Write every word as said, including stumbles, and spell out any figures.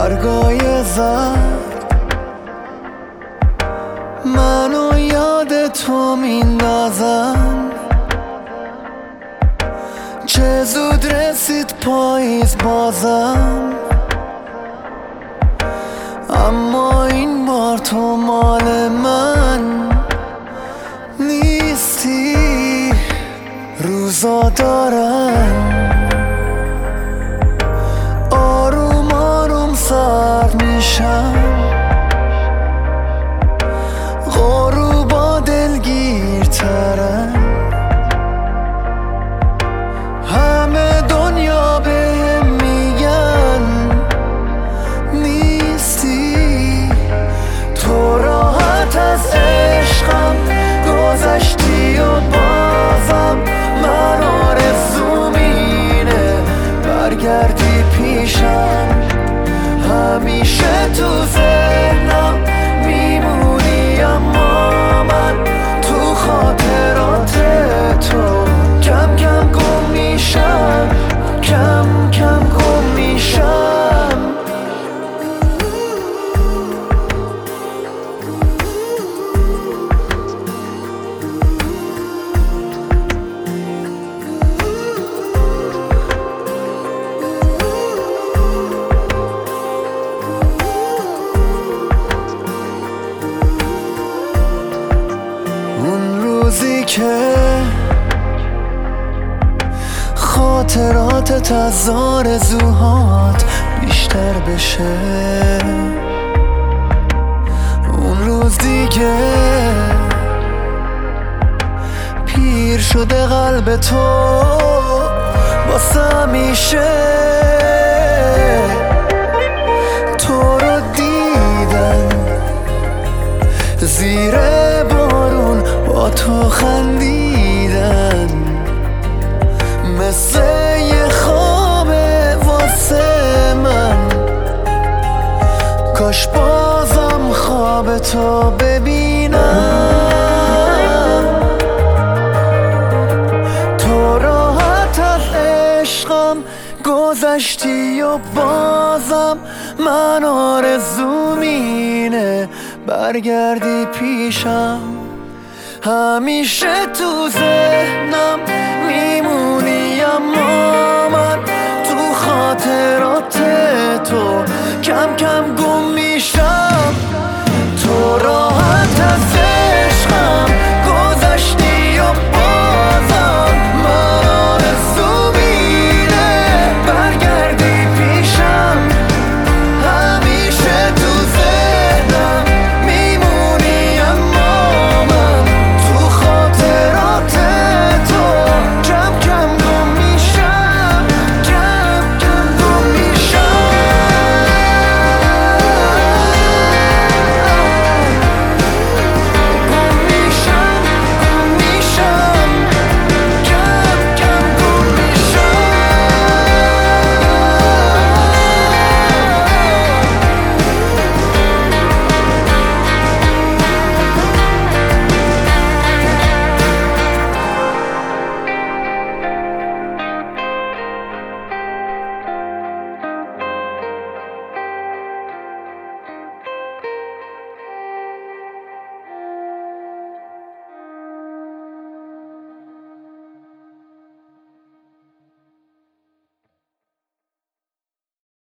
برگای زرد منو یاد تو میندازن. چه زود رسید پاییز بازم، اما این بار تو مال من نیستی. روزا دارن آروم آروم سرد میشن، غروبا دلگیرترن. همه دنیا بهم میگن نیستی. تو راحت از عشقم گذشتی و بازم من آرزوم اینه برگردی پیشم. همیشه تو ذهنم میمونی، اما من تو خاطرات تو کم کم گم میشم، کم کم گم میشم. روزی که خاطراتت از آرزوهات بیشتر بشه، اون روز دیگه پیر شده قلب تو واسه همیشه. تو رو دیدن زیر بارون با تو خندیدن، مثل یه خوابه واسه من. کاش بازم خواب تو ببینم. تو راحت از عشقم گذشتی و بازم من آرزوم اینه برگردی پیشم. همیشه تو ذهنم میمونی، اما من تو خاطرات